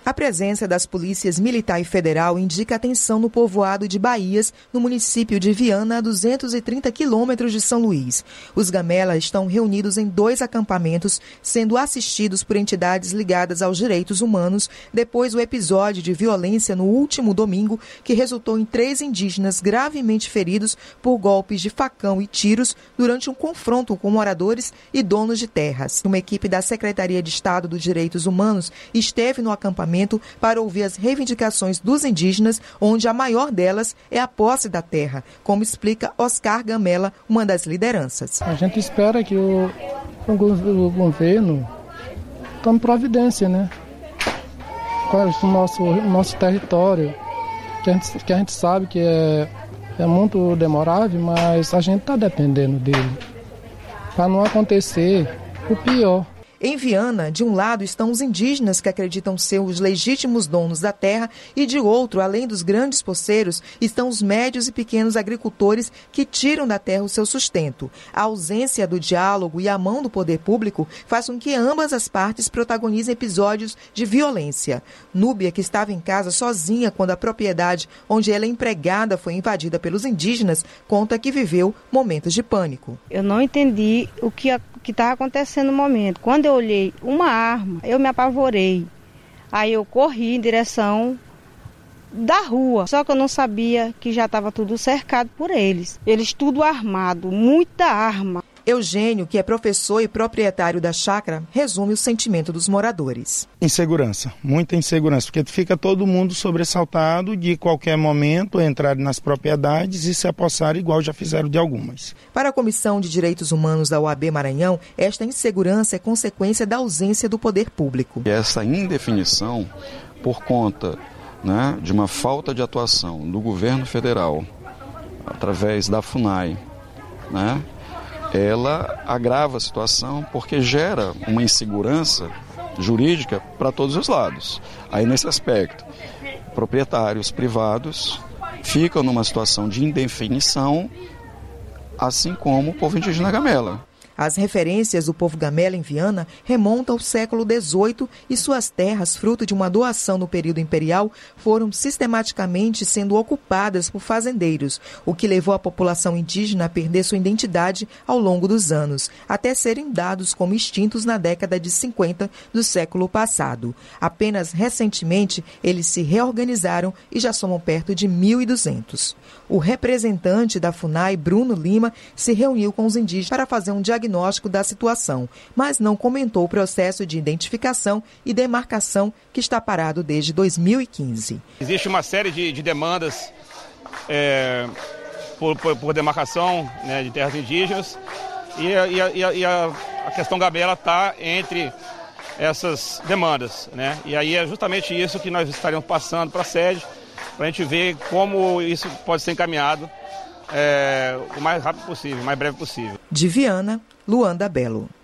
A presença das polícias militar e federal indica atenção no povoado de Baías, no município de Viana, a 230 quilômetros de São Luís. Os Gamela estão reunidos em 2 acampamentos, sendo assistidos por entidades ligadas aos direitos humanos, depois do episódio de violência no último domingo, que resultou em 3 indígenas gravemente feridos por golpes de facão e tiros durante um confronto com moradores e donos de terras. Uma equipe da Secretaria de Estado dos Direitos Humanos esteve no acampamento para ouvir as reivindicações dos indígenas, onde a maior delas é a posse da terra, como explica Oscar Gamela, uma das lideranças. A gente espera que o governo tome providência, né? Com o nosso território, que a gente sabe que é muito demorável, mas a gente está dependendo dele, para não acontecer o pior. Em Viana, de um lado estão os indígenas que acreditam ser os legítimos donos da terra e de outro, além dos grandes poceiros, estão os médios e pequenos agricultores que tiram da terra o seu sustento. A ausência do diálogo e a mão do poder público faz com que ambas as partes protagonizem episódios de violência. Núbia, que estava em casa sozinha quando a propriedade onde ela é empregada foi invadida pelos indígenas, conta que viveu momentos de pânico. Eu não entendi o que estava acontecendo no momento. Quando eu olhei uma arma, eu me apavorei. Aí eu corri em direção da rua. Só que eu não sabia que já estava tudo cercado por eles. Eles tudo armado, muita arma. Eugênio, que é professor e proprietário da chácara, resume o sentimento dos moradores. Insegurança, muita insegurança, porque fica todo mundo sobressaltado de qualquer momento entrar nas propriedades e se apossar igual já fizeram de algumas. Para a Comissão de Direitos Humanos da OAB Maranhão, esta insegurança é consequência da ausência do poder público. Essa indefinição, por conta, de uma falta de atuação do governo federal, através da FUNAI, ela agrava a situação porque gera uma insegurança jurídica para todos os lados. Aí, nesse aspecto, proprietários privados ficam numa situação de indefinição, assim como o povo indígena Gamela. As referências do povo Gamela em Viana remontam ao século XVIII e suas terras, fruto de uma doação no período imperial, foram sistematicamente sendo ocupadas por fazendeiros, o que levou a população indígena a perder sua identidade ao longo dos anos, até serem dados como extintos na década de 50 do século passado. Apenas recentemente, eles se reorganizaram e já somam perto de 1.200. O representante da FUNAI, Bruno Lima, se reuniu com os indígenas para fazer um diagnóstico da situação, mas não comentou o processo de identificação e demarcação que está parado desde 2015. Existe uma série de demandas por demarcação de terras indígenas e a questão Gamela está entre essas demandas. E aí é justamente isso que nós estaremos passando para a sede, para a gente ver como isso pode ser encaminhado o mais rápido possível, o mais breve possível. De Viana, Luanda Belo.